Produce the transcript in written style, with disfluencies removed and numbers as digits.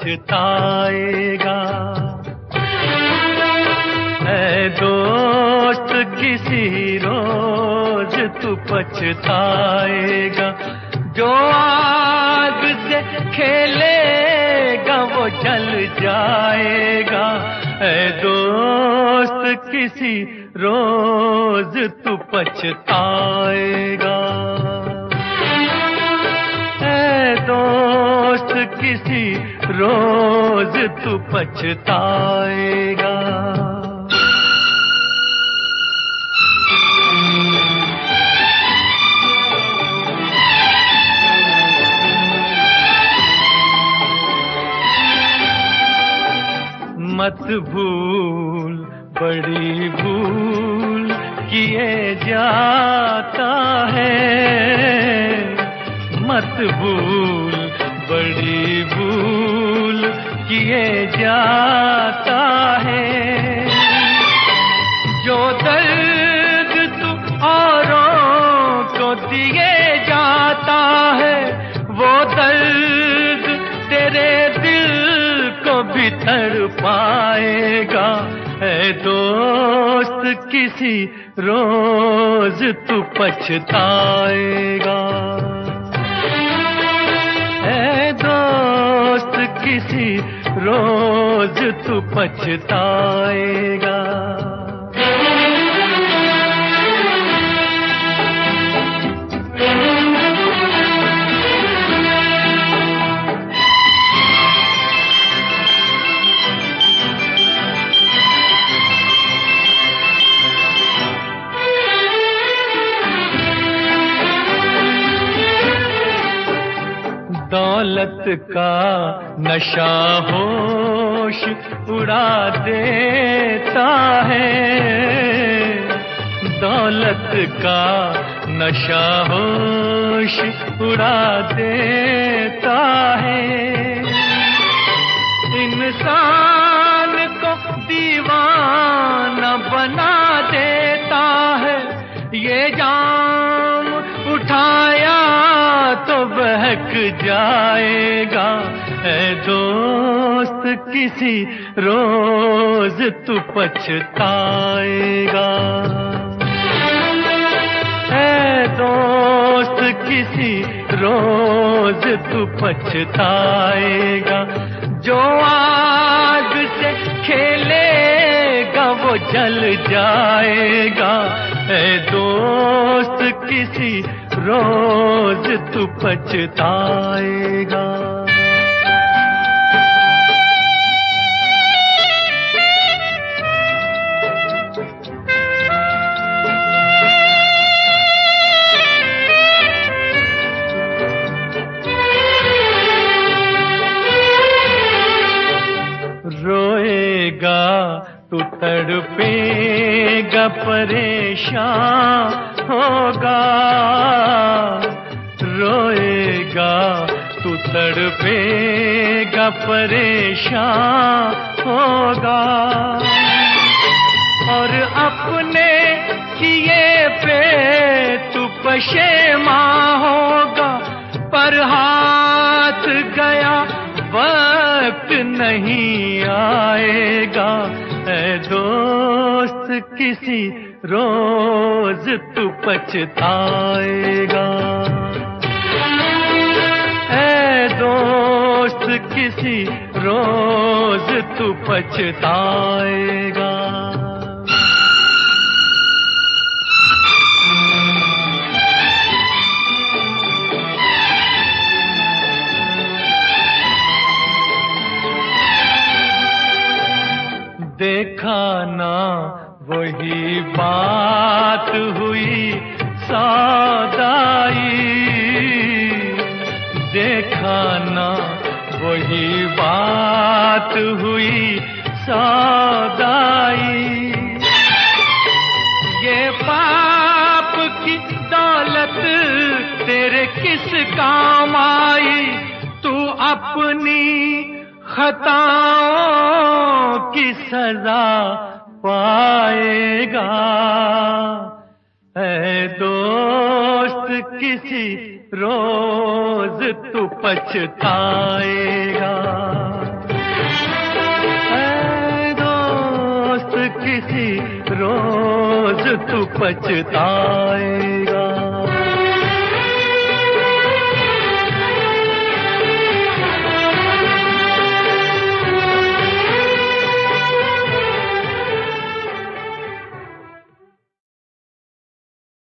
पछताएगा। ऐ दोस्त किसी रोज तू पछताएगा। जो आग से खेलेगा वो जल जाएगा। ऐ दोस्त किसी रोज तू पछताएगा। ऐ दोस्त किसी रोज तू पछताएगा। मत भूल बड़ी भूल किए जाता है। मत भूल बड़ी भूल किए जाता है। जो दर्द तू औरों को दिए जाता है वो दर्द तेरे दिल को भी तड़पाएगा। ऐ दोस्त किसी रोज तू पछताएगा। ऐ दोस्त किसी रोज तू पछताएगा। दौलत का नशा होश उड़ा देता है। दौलत का नशा होश उड़ा देता है। इंसान को दीवाना बना देता है। ये जाम उठाया तो बहक जाएगा। ऐ दोस्त किसी रोज तू पछताएगा। ऐ दोस्त किसी रोज तू पछताएगा। जो आग से खेलेगा वो जल जाएगा। ऐ दोस्त किसी रोज तू पछताएगा। रोएगा तू तड़पेगा परेशान होगा। रोएगा तू तड़पेगा परेशान होगा। और अपने किए पे तू पशेमां होगा। पर हाथ गया वक्त नहीं आएगा। ऐ दोस्त किसी रोज तू पछताएगा। ऐ दोस्त किसी रोज तू पछताएगा। देखा ना वही बात हुई सौदाई। देखा ना वही बात हुई सौदाई। ये पाप की दौलत तेरे किस काम आई। तू अपनी खताओं की सजा पाएगा। ऐ दोस्त किसी रोज तू पछताएगा। किसी रोज तू पछताएगा।